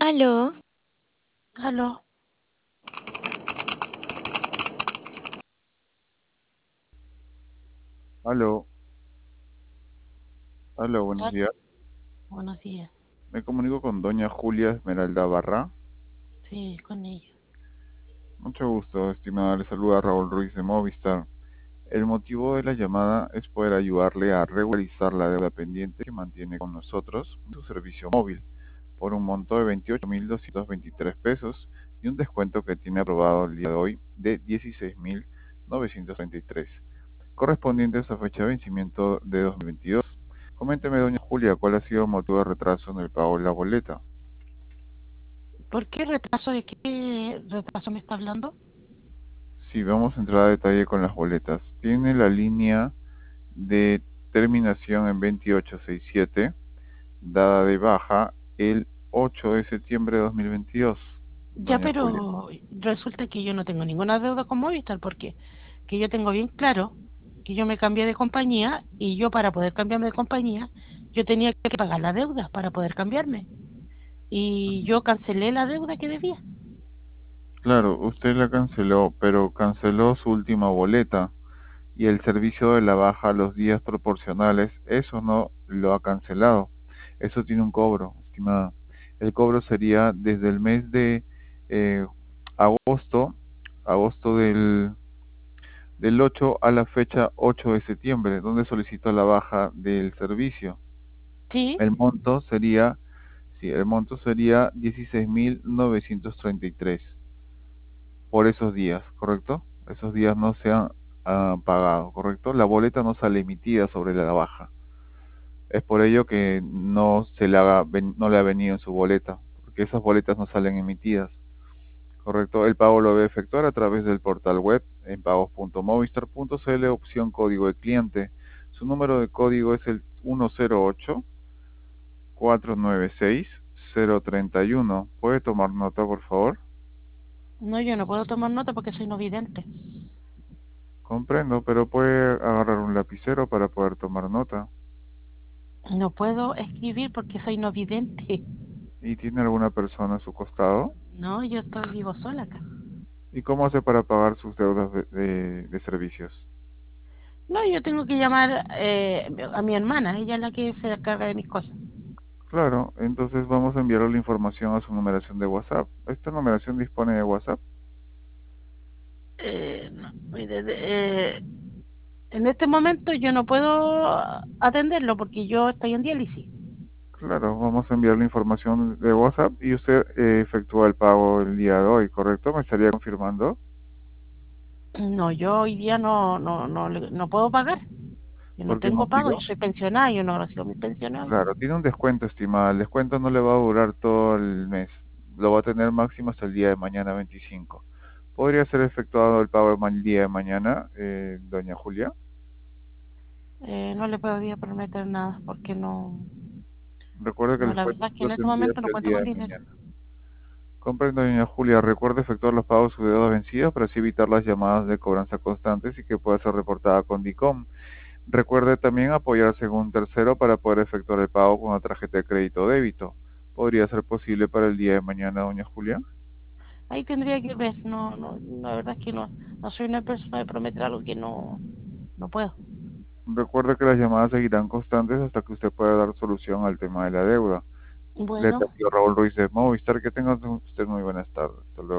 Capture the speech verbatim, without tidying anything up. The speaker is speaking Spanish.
Aló, Aló, Aló, aló, buenos ah, días. buenos días. Me comunico con doña Julia Esmeralda Barra. Sí, con ella. Mucho gusto, estimada. Le saluda Raúl Ruiz de Movistar. El motivo de la llamada es poder ayudarle a regularizar la deuda pendiente que mantiene con nosotros en su servicio móvil por un monto de veintiocho mil doscientos veintitrés pesos y un descuento que tiene aprobado el día de hoy de dieciséis mil novecientos treinta y tres, correspondiente a esa fecha de vencimiento de dos mil veintidós. Coménteme, doña Julia, cuál ha sido el motivo de retraso en el pago de la boleta. ¿Por qué retraso? ¿De qué retraso me está hablando? Sí, vamos a entrar a detalle con las boletas. Tiene la línea de terminación en veintiocho sesenta y siete, dada de baja el ocho de septiembre de dos mil veintidós, Ya, doña Julia. pero resulta que yo no tengo ninguna deuda con Movistar porque que yo tengo bien claro que yo me cambié de compañía y yo para poder cambiarme de compañía yo tenía que pagar la deuda para poder cambiarme y yo cancelé la deuda que debía. Claro, usted la canceló, pero canceló su última boleta y el servicio de la baja a los días proporcionales, eso no lo ha cancelado. Eso tiene un cobro, estimada. El cobro sería desde el mes de eh, agosto, agosto del del ocho a la fecha ocho de septiembre, donde solicitó la baja del servicio. Sí, El monto sería, sí, el monto sería dieciséis mil novecientos treinta y tres por esos días, ¿correcto? Esos días no se han ah, pagado, ¿correcto? La boleta no sale emitida sobre la baja. Es por ello que no se le haga, ven- no le ha venido en su boleta, porque esas boletas no salen emitidas. Correcto, el pago lo debe efectuar a través del portal web en pagos punto movistar punto c l, opción código de cliente. Su número de código es el uno cero ocho cuatro nueve seis cero tres uno. ¿Puede tomar nota, por favor? no, yo no puedo tomar nota porque soy no vidente. Comprendo, pero puede agarrar un lapicero para poder tomar nota. No puedo escribir porque soy no vidente. ¿Y tiene alguna persona a su costado? No, yo estoy vivo sola acá. ¿Y cómo hace para pagar sus deudas de, de- de servicios? No, yo tengo que llamar eh, a mi hermana, ella es la que se encarga de mis cosas. Claro, entonces vamos a enviarle la información a su numeración de WhatsApp. ¿Esta numeración dispone de WhatsApp? Eh, no, mire, de- eh, en este momento yo no puedo atenderlo porque yo estoy en diálisis. Claro, vamos a enviar la información de WhatsApp y usted eh, efectúa el pago el día de hoy, ¿correcto? ¿Me estaría confirmando? No, yo hoy día no, no, no, le- no puedo pagar. Yo no ¿Por qué tengo pago, yo motivo? soy pensionada, yo no recibo mis pensiones hoy. Claro, tiene un descuento, estimada. El descuento no le va a durar todo el mes. Lo va a tener máximo hasta el día de mañana veinticinco. ¿Podría ser efectuado el pago el día de mañana, eh, doña Julia? Eh, no le podía prometer nada porque no, Recuerde que el no, la descuento verdad es que en solo este tendría momento hasta no el cuento día con de dinero. mañana. Comprendo, doña Julia. Recuerde efectuar los pagos de sus deudas vencidas para así evitar las llamadas de cobranza constantes y que pueda ser reportada con DICOM. Recuerde también apoyarse con un tercero para poder efectuar el pago con una tarjeta de crédito o débito. ¿Podría ser posible para el día de mañana, doña Julia? Ahí tendría que ver, no, no, la verdad es que no, no soy una persona de prometer algo que no, no puedo. Recuerde que las llamadas seguirán constantes hasta que usted pueda dar solución al tema de la deuda. Le Bueno. atendió Raúl Ruiz de Movistar. Que tenga usted muy buenas tardes. Hasta luego.